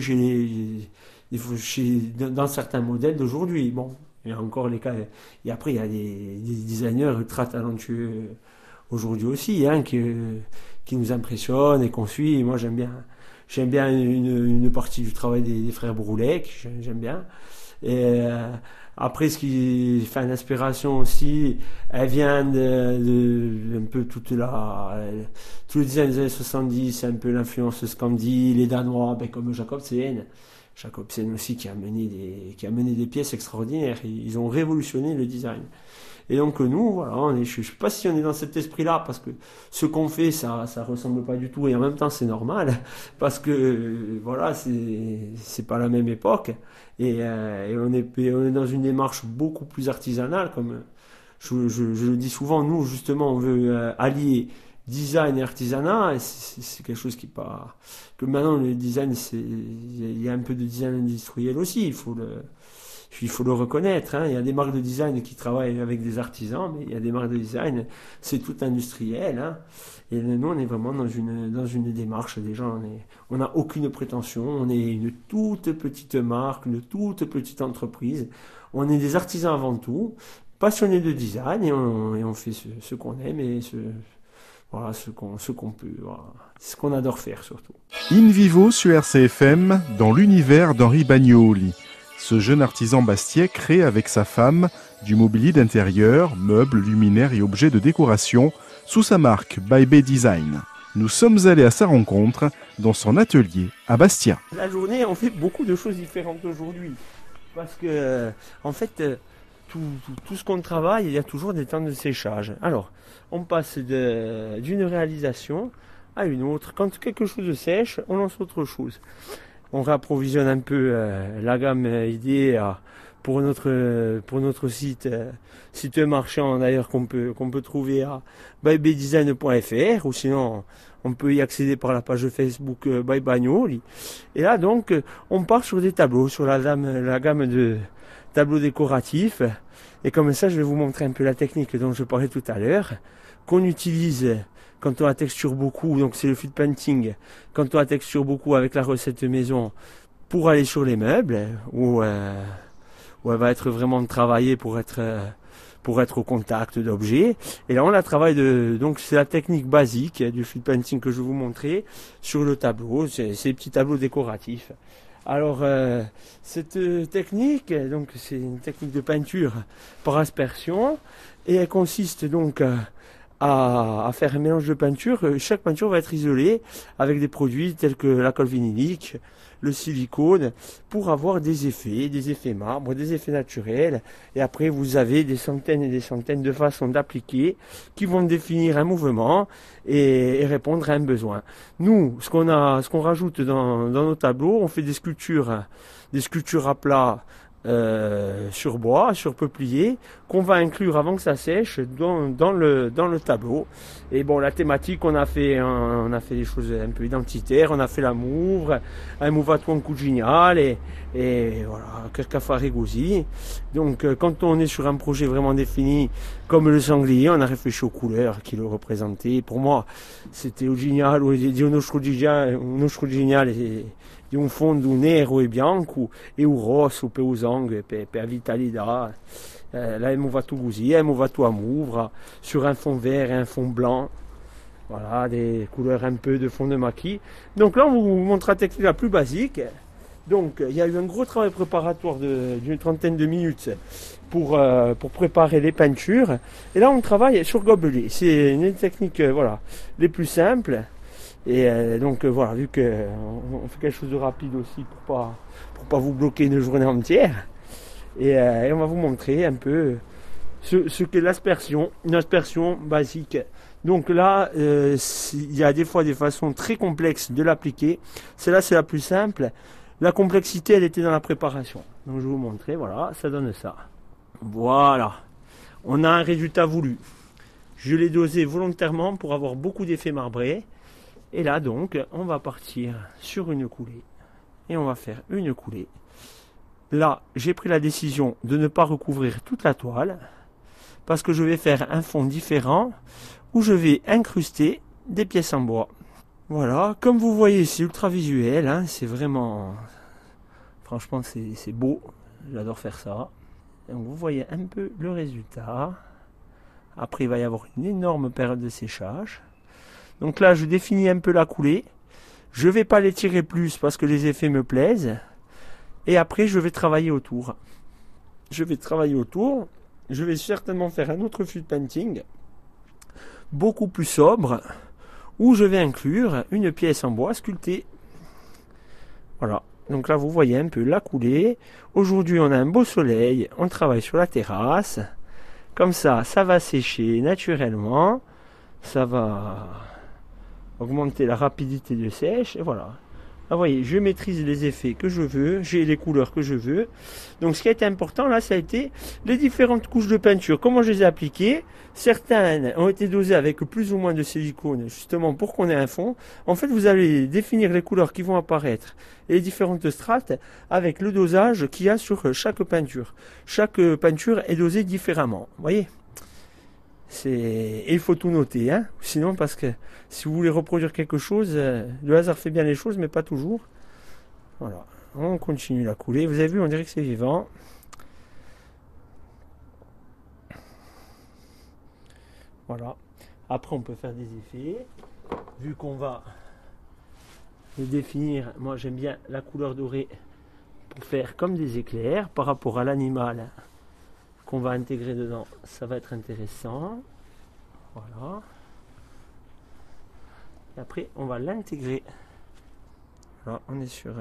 dans certains modèles d'aujourd'hui. Bon, il y a encore les cas. Et après, il y a des designers ultra talentueux aujourd'hui aussi, hein, qui nous impressionnent et qu'on suit. Et moi, j'aime bien une partie du travail des frères Broulet, j'aime bien. Après, l'inspiration aussi, elle vient un peu tout le design des années 70, c'est un peu l'influence Scandi, les Danois, comme Jacobsen. Jacobsen aussi qui a mené des pièces extraordinaires. Ils ont révolutionné le design. Et donc nous, voilà, je ne sais pas si on est dans cet esprit-là, parce que ce qu'on fait, ça ressemble pas du tout, et en même temps c'est normal, parce que voilà, c'est pas la même époque, et on est dans une démarche beaucoup plus artisanale, comme je le dis souvent, nous justement on veut allier design et artisanat, et c'est quelque chose qui pas que maintenant le design, il y a un peu de design industriel aussi, il faut le reconnaître, hein. Il y a des marques de design qui travaillent avec des artisans, mais il y a des marques de design, c'est tout industriel, hein. Et nous, on est vraiment dans une démarche. Déjà, on n'a aucune prétention. On est une toute petite marque, une toute petite entreprise. On est des artisans avant tout, passionnés de design, et on fait ce qu'on aime et ce qu'on peut. Voilà. C'est ce qu'on adore faire surtout. In vivo sur RCFM, dans l'univers d'Henri Bagnoli. Ce jeune artisan bastiais crée avec sa femme du mobilier d'intérieur, meubles, luminaires et objets de décoration sous sa marque By Bay Design. Nous sommes allés à sa rencontre dans son atelier à Bastia. La journée, on fait beaucoup de choses différentes aujourd'hui. Parce que, en fait, tout ce qu'on travaille, il y a toujours des temps de séchage. Alors, on passe d'une réalisation à une autre. Quand quelque chose sèche, on lance autre chose. On réapprovisionne un peu la gamme idée pour notre site marchand d'ailleurs qu'on peut trouver à bybaydesign.fr, ou sinon on peut y accéder par la page Facebook By Bagnoli. Et là donc on part sur des tableaux, sur la gamme de tableaux décoratifs, et comme ça je vais vous montrer un peu la technique dont je parlais tout à l'heure, qu'on utilise quand on la texture beaucoup, donc c'est le field painting, quand on la texture beaucoup avec la recette maison pour aller sur les meubles, où elle va être vraiment travaillée pour être au contact d'objets. Et là on la travaille donc c'est la technique basique du field painting que je vais vous montrer sur le tableau, c'est ces petits tableaux décoratifs. Alors cette technique, donc c'est une technique de peinture par aspersion, et elle consiste donc à faire un mélange de peinture. Chaque peinture va être isolée avec des produits tels que la colle vinylique, le silicone, pour avoir des effets marbre, des effets naturels. Et après, vous avez des centaines et des centaines de façons d'appliquer qui vont définir un mouvement et répondre à un besoin. Nous, ce qu'on rajoute dans nos tableaux, on fait des sculptures à plat, sur bois, sur peuplier, qu'on va inclure avant que ça sèche dans le tableau. Et bon, la thématique, on a fait des choses un peu identitaires, on a fait la Mouvre, un Mouvatou Cuginal et voilà, Kerkafaregouzi. Donc quand on est sur un projet vraiment défini, comme le sanglier, on a réfléchi aux couleurs qui le représentaient. Pour moi, c'était original, ou uno original di un fondo nero e bianco e un rosso per usang per vitalità. Là, il va tout così, il va tout à Mouvre, sur un fond vert et un fond blanc. Voilà, des couleurs un peu de fond de maquis. Donc là, on vous montre la technique la plus basique. Donc, il y a eu un gros travail préparatoire d'une trentaine de minutes pour préparer les peintures. Et là, on travaille sur gobelet. C'est une technique, les plus simples. Et donc voilà, vu qu'on fait quelque chose de rapide aussi pour pas vous bloquer une journée entière, et on va vous montrer un peu ce qu'est l'aspersion, une aspersion basique. Donc là, il y a des fois des façons très complexes de l'appliquer. Celle-là, c'est la plus simple. La complexité, elle était dans la préparation. Donc je vais vous montrer, voilà, ça donne ça. Voilà, on a un résultat voulu. Je l'ai dosé volontairement pour avoir beaucoup d'effets marbrés. Et là donc, on va partir sur une coulée. Et on va faire une coulée. Là, j'ai pris la décision de ne pas recouvrir toute la toile, parce que je vais faire un fond différent, où je vais incruster des pièces en bois. Voilà, comme vous voyez, c'est ultra visuel, hein, c'est vraiment... Franchement, c'est beau, j'adore faire ça. Donc vous voyez un peu le résultat. Après, il va y avoir une énorme période de séchage. Donc là, je définis un peu la coulée. Je ne vais pas l'étirer plus parce que les effets me plaisent. Et après, je vais travailler autour. Je vais certainement faire un autre fluid painting, beaucoup plus sobre, où je vais inclure une pièce en bois sculptée. Voilà. Donc là, vous voyez un peu la coulée. Aujourd'hui, on a un beau soleil. On travaille sur la terrasse. Comme ça va sécher naturellement. Ça va augmenter la rapidité de sèche. Et voilà. Là, vous voyez, je maîtrise les effets que je veux. J'ai les couleurs que je veux. Donc, ce qui a été important, là, ça a été les différentes couches de peinture. Comment je les ai appliquées. Certaines ont été dosées avec plus ou moins de silicone, justement pour qu'on ait un fond. En fait, vous allez définir les couleurs qui vont apparaître et les différentes strates avec le dosage qu'il y a sur chaque peinture. Chaque peinture est dosée différemment. Vous voyez ? Et il faut tout noter, hein ? Sinon, parce que si vous voulez reproduire quelque chose, le hasard fait bien les choses, mais pas toujours. Voilà, on continue la coulée. Vous avez vu, on dirait que c'est vivant. Voilà. Après, on peut faire des effets. Vu qu'on va les définir, moi j'aime bien la couleur dorée pour faire comme des éclairs par rapport à l'animal qu'on va intégrer dedans. Ça va être intéressant. Voilà. Et après, on va l'intégrer. Voilà, on est sur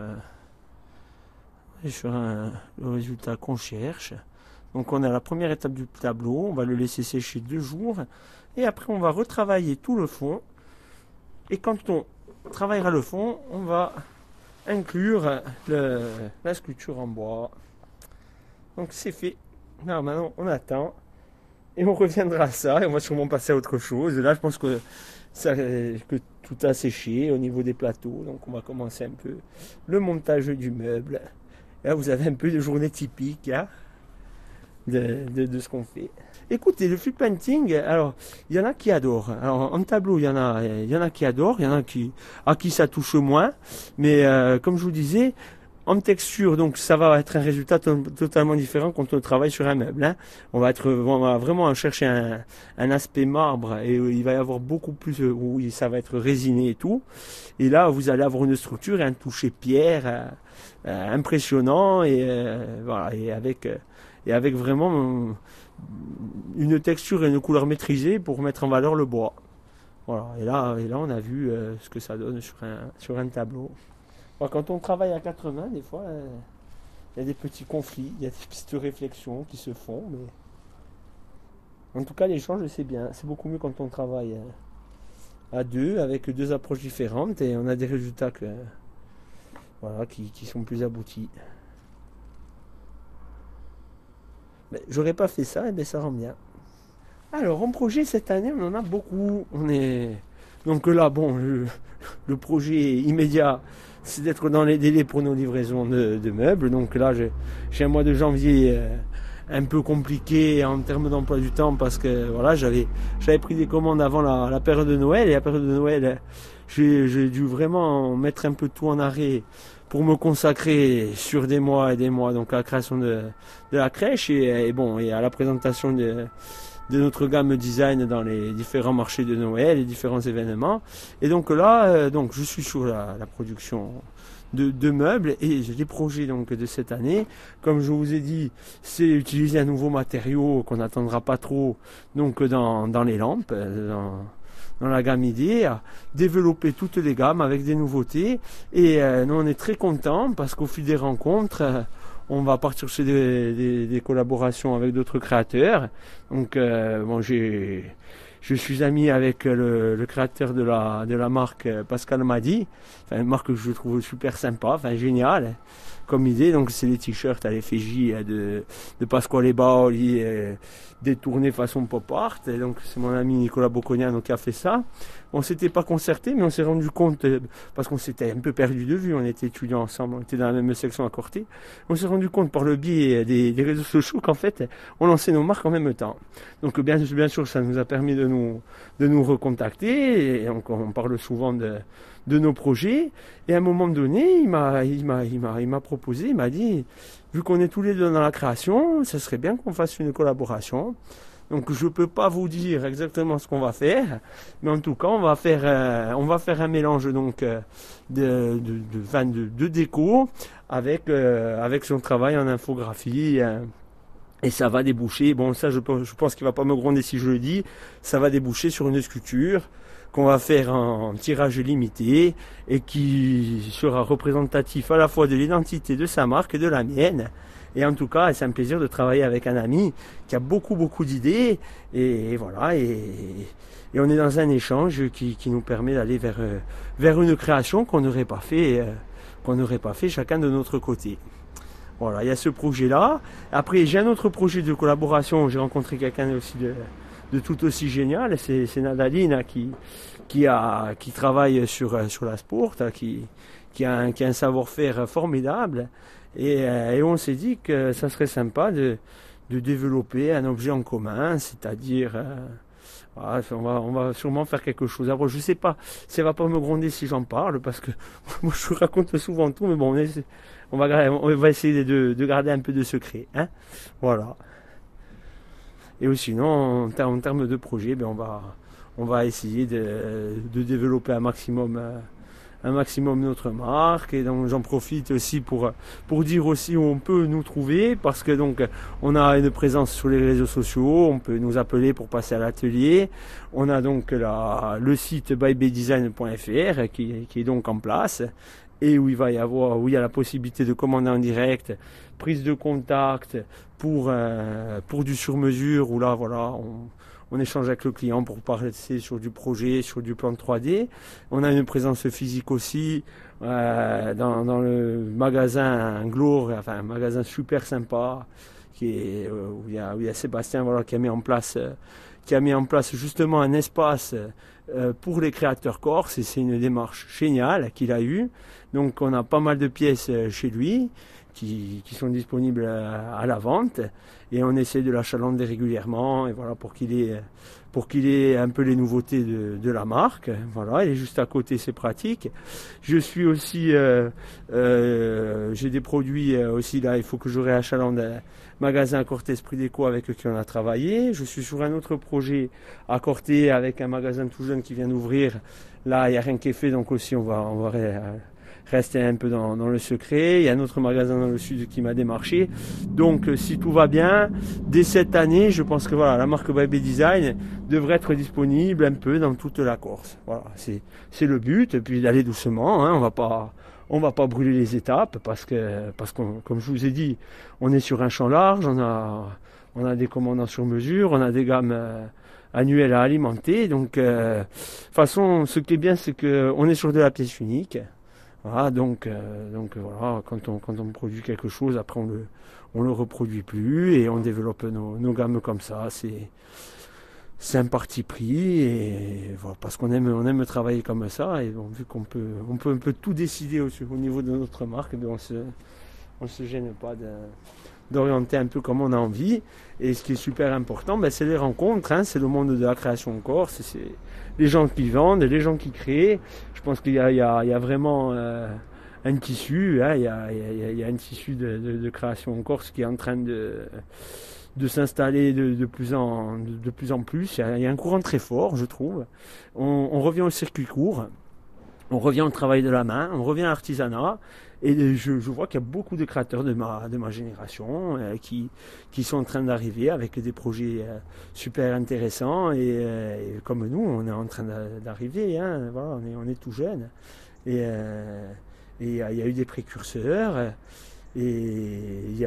le résultat qu'on cherche. Donc on a la première étape du tableau, on va le laisser sécher 2 jours et après on va retravailler tout le fond. Et quand on travaillera le fond, on va inclure la sculpture en bois. Donc c'est fait. Alors maintenant on attend et on reviendra à ça et on va sûrement passer à autre chose. Là je pense que tout a séché au niveau des plateaux, donc on va commencer un peu le montage du meuble. Là vous avez un peu de journée typique, hein, de ce qu'on fait. Écoutez, le fluid painting, alors il y en a qui adorent. Alors en tableau, il y en a qui adorent, il y en a à qui ça touche moins. Mais comme je vous disais, en texture, donc ça va être un résultat totalement différent quand on travaille sur un meuble. Hein. On va vraiment chercher un aspect marbre et il va y avoir beaucoup plus où ça va être résiné et tout. Et là, vous allez avoir une structure et un toucher pierre impressionnant voilà, et avec vraiment une texture et une couleur maîtrisée pour mettre en valeur le bois. Voilà. Et là on a vu ce que ça donne sur un tableau. Alors, quand on travaille à 4 mains, des fois, il y a des petits conflits, il y a des petites réflexions qui se font. Mais en tout cas, l'échange, c'est bien. C'est beaucoup mieux quand on travaille à 2, avec 2 approches différentes, et on a des résultats qui sont plus aboutis. Mais j'aurais pas fait ça, et bien ça rend bien. Alors, en projet, cette année, on en a beaucoup. Donc là, bon, le projet immédiat, c'est d'être dans les délais pour nos livraisons de meubles. Donc là, j'ai un mois de janvier un peu compliqué en termes d'emploi du temps parce que voilà, j'avais pris des commandes avant la période de Noël. Et la période de Noël, j'ai dû vraiment mettre un peu tout en arrêt pour me consacrer sur des mois et des mois donc à la création de la crèche et à la présentation de notre gamme design dans les différents marchés de Noël, les différents événements. Et donc là, je suis sur la production de meubles et j'ai des projets donc de cette année. Comme je vous ai dit, c'est utiliser un nouveau matériau qu'on n'attendra pas trop donc dans les lampes, dans la gamme idée, à développer toutes les gammes avec des nouveautés. Et nous on est très contents parce qu'au fil des rencontres, on va partir sur des collaborations avec d'autres créateurs. Donc je suis ami avec le créateur de la marque Pascal Madi, enfin, une marque que je trouve super sympa, enfin géniale comme idée. Donc c'est les t-shirts à l'effigie de Pasquale Baoli détournés façon pop art. Et donc c'est mon ami Nicolas Bocconiano qui a fait ça. On s'était pas concerté, mais on s'est rendu compte, parce qu'on s'était un peu perdu de vue, on était étudiants ensemble, on était dans la même section à Corté, on s'est rendu compte par le biais des réseaux sociaux qu'en fait, on lançait nos marques en même temps. Donc bien sûr, ça nous a permis de nous recontacter, et donc on parle souvent de nos projets, et à un moment donné, il m'a proposé, il m'a dit, vu qu'on est tous les deux dans la création, ça serait bien qu'on fasse une collaboration. Donc je ne peux pas vous dire exactement ce qu'on va faire, mais en tout cas on va faire un mélange donc de déco avec son travail en infographie. Et ça va déboucher, bon ça je pense qu'il ne va pas me gronder si je le dis, ça va déboucher sur une sculpture qu'on va faire en tirage limité et qui sera représentatif à la fois de l'identité de sa marque et de la mienne. Et en tout cas, c'est un plaisir de travailler avec un ami qui a beaucoup d'idées. Et voilà, et on est dans un échange qui nous permet d'aller vers une création qu'on n'aurait pas fait chacun de notre côté. Voilà, il y a ce projet-là. Après, j'ai un autre projet de collaboration. J'ai rencontré quelqu'un aussi de tout aussi génial. C'est Nadaline qui travaille sur la sport, qui a un savoir-faire formidable. Et on s'est dit que ça serait sympa de développer un objet en commun, c'est-à-dire voilà, on va sûrement faire quelque chose. Alors je sais pas, ça va pas me gronder si j'en parle parce que moi je raconte souvent tout, mais bon on va essayer de garder un peu de secret, hein. Voilà. Et sinon en termes de projet, ben on va essayer de développer un maximum notre marque. Et donc j'en profite aussi pour dire aussi où on peut nous trouver, parce que donc on a une présence sur les réseaux sociaux, on peut nous appeler pour passer à l'atelier. On a donc le site bybedesign.fr qui est donc en place et où il y a la possibilité de commander en direct, prise de contact pour du sur-mesure, où là voilà on échange avec le client pour passer sur du projet, sur du plan 3D. On a une présence physique aussi dans le magasin Gloire, enfin un magasin super sympa où il y a Sébastien qui a mis en place justement un espace pour les créateurs corses, et c'est une démarche géniale qu'il a eue. Donc on a pas mal de pièces chez lui qui sont disponibles à la vente, et on essaie de l'achalander régulièrement, et voilà, pour qu'il ait un peu les nouveautés de la marque. Voilà, il est juste à côté, c'est pratique. Je suis aussi j'ai des produits aussi là, il faut que je réachalande un magasin à Corté Esprit Déco avec qui on a travaillé. Je suis sur un autre projet à Corté avec un magasin tout jeune qui vient d'ouvrir. Là, il n'y a rien qui est fait, donc aussi on va rester un peu dans le secret. Il y a un autre magasin dans le sud qui m'a démarché. Donc si tout va bien, dès cette année, je pense que voilà, la marque ByBeDesign devrait être disponible un peu dans toute la Corse. Voilà, c'est le but, et puis d'aller doucement, hein, on va pas brûler les étapes parce que comme je vous ai dit, on est sur un champ large, on a des commandants sur mesure, on a des gammes annuelles à alimenter. Donc de toute façon, ce qui est bien, c'est qu'on est sur de la pièce unique. Voilà, donc voilà, quand on produit quelque chose, après on le reproduit plus, et on développe nos gammes comme ça. C'est un parti pris, et voilà, parce qu'on aime travailler comme ça, et bon, vu qu'on peut un peu tout décider au niveau de notre marque, ben on se gêne pas d'orienter un peu comme on a envie. Et ce qui est super important, ben, c'est les rencontres, hein, c'est le monde de la création en Corse, c'est les gens qui vendent, les gens qui créent. Je pense qu'il y a vraiment un tissu, hein, il y a un tissu de création en Corse qui est en train de s'installer de plus en plus. Il y a un courant très fort, je trouve. On revient au circuit court, on revient au travail de la main, on revient à l'artisanat. Et je vois qu'il y a beaucoup de créateurs de ma génération qui sont en train d'arriver avec des projets super intéressants. Et comme nous, on est en train d'arriver. Hein, voilà, on est tout jeune. Et il y a eu des précurseurs. Et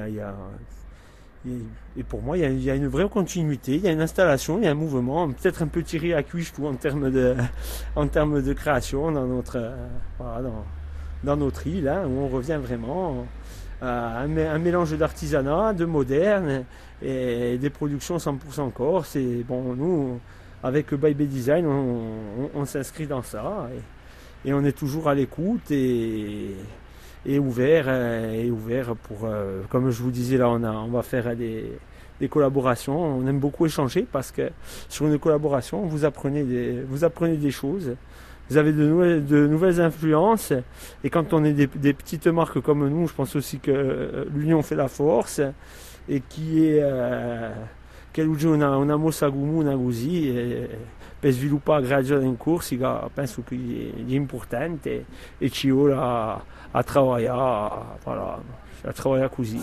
pour moi, il y a une vraie continuité. Il y a une installation, il y a un mouvement, peut-être un peu tiré à cuisse en termes de création dans notre île, hein, où on revient vraiment à un mélange d'artisanat, de moderne, et des productions 100% corse. Et bon, nous, avec ByBeDesign, on s'inscrit dans ça, et on est toujours à l'écoute et ouvert pour, comme je vous disais là, on va faire des collaborations. On aime beaucoup échanger, parce que sur une collaboration, vous apprenez des choses. Vous avez de nouvelles influences, et quand on est des petites marques comme nous, je pense aussi que l'union fait la force, et qui est quel giorno una mossa comune così per sviluppare gradualmente in corsi, penso che è importante e ci ora a lavorare, voilà, a lavorare così.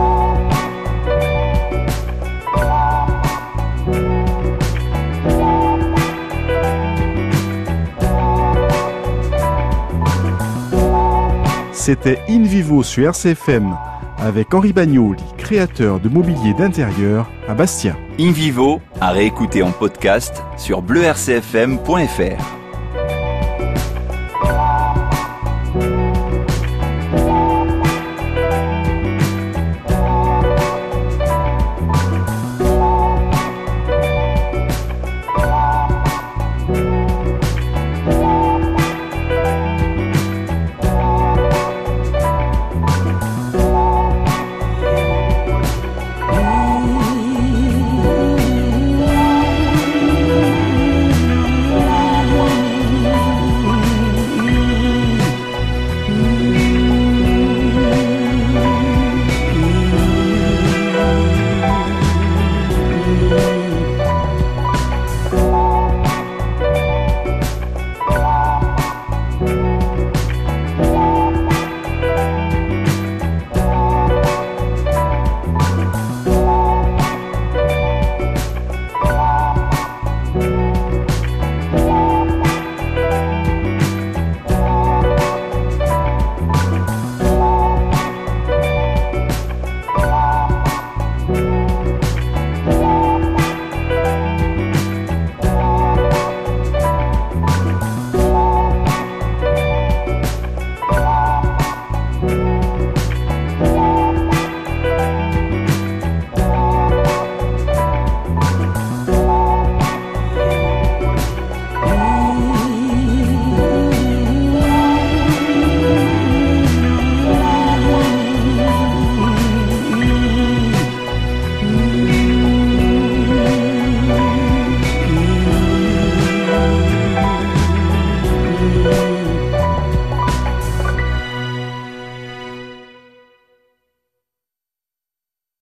C'était In Vivo sur RCFM avec Henri Bagnoli, créateur de mobilier d'intérieur à Bastia. In Vivo, à réécouter en podcast sur bleurcfm.fr.